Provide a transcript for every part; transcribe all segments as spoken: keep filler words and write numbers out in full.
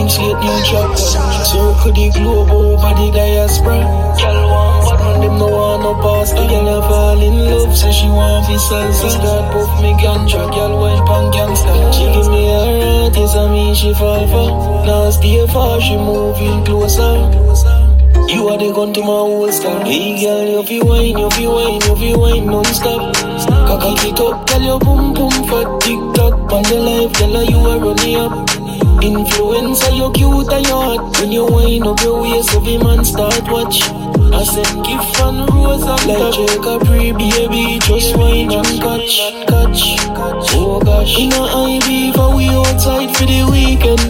clean slate, new chapter. Circle the globe over the diaspora. Girl want bad man, them no want no pasta. Girl a fall in love, say she want fi salsa. Start puff me ganja, girl wine pan gangsta. She give me her heart, yes I mean she fall for. Now stay far, she moving closer. You are the gun to my holster. Hey girl, you fi wine, you fi wine, you fi wine non-stop. Cock it up, tell your boom boom for TikTok. On the life, tell her you are running up. Influencer, you cute and you hot. When you wind up your waist, every man start watch. I send gift and rose and like Jacob Free, baby, just wine and catch, catch. Oh gosh, in a I B for we outside for the weekend.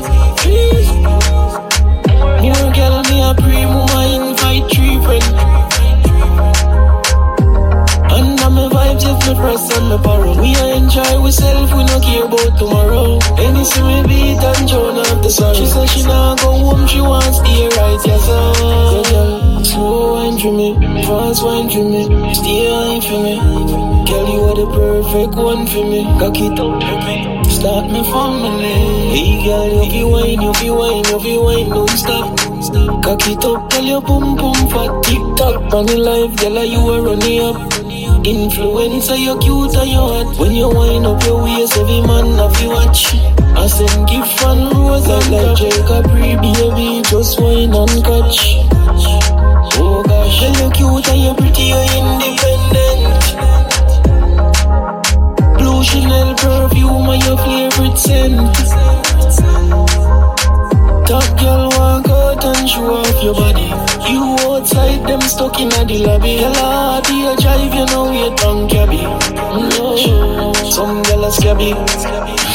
More girl, me a pre, mama invite three friends. And I'm a vibes if me press on the barrel. We a enjoy ourselves, we no care about tomorrow. Any see me beat and drown off the sun. She say she nah go home, she wants stay right, yes sir. So girl, slow wine for me, fast wine for me, stay high for me. Girl, you are the perfect one for me. Cock it up for me, start me family. Hey girl, you fi wine, you fi wine, you fi wine, don't stop. Cock it up, tell your boom boom for TikTok. On the life, girl, you are running up. Influencer, you cute and you hot. When you wind up your waist, every man have you watch. I send gift and rose and like Jacob Free, baby, just wine and catch. Oh gosh, girl, you cute and you pretty, you independent. Blue Chanel perfume and your favorite scent. Top girl walk out and show off your body. You outside, them stuck in the lobby. Girl, I do you drive, you know you don't cabby. No, some girl are scabby.